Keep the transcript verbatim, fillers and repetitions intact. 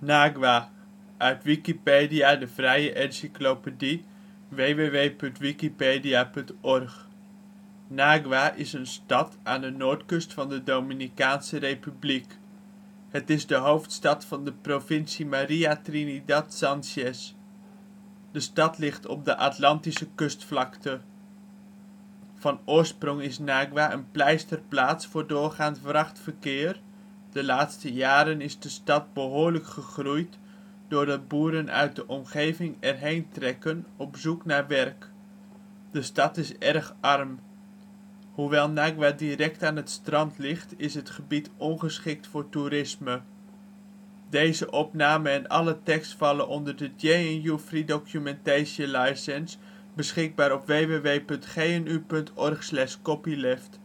Nagua, uit Wikipedia, de vrije encyclopedie. www punt wikipedia punt org. Nagua is een stad aan de noordkust van de Dominicaanse Republiek. Het is de hoofdstad van de provincie Maria Trinidad Sánchez. De stad ligt op de Atlantische Kustvlakte. Van oorsprong is Nagua een pleisterplaats voor doorgaand vrachtverkeer, de laatste jaren is de stad behoorlijk gegroeid doordat boeren uit de omgeving erheen trekken op zoek naar werk. De stad is erg arm. Hoewel Nagua direct aan het strand ligt is het gebied ongeschikt voor toerisme. Deze opname en alle tekst vallen onder de J N U Free Documentation License beschikbaar op w w w punt g n u punt org slash copyleft